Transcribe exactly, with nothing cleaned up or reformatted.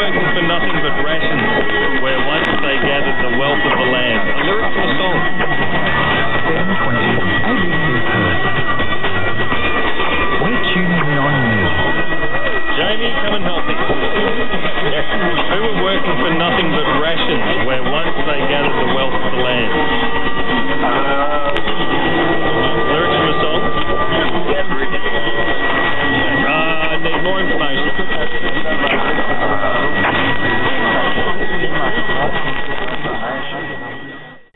working for nothing but rations, where once they gathered the wealth of the land. A lyric from a song. seven twenty A B C Perth. We're tuning in on you. Jamie, come and help me. Yes. Who were working for nothing but rations, where once they gathered the wealth of the land?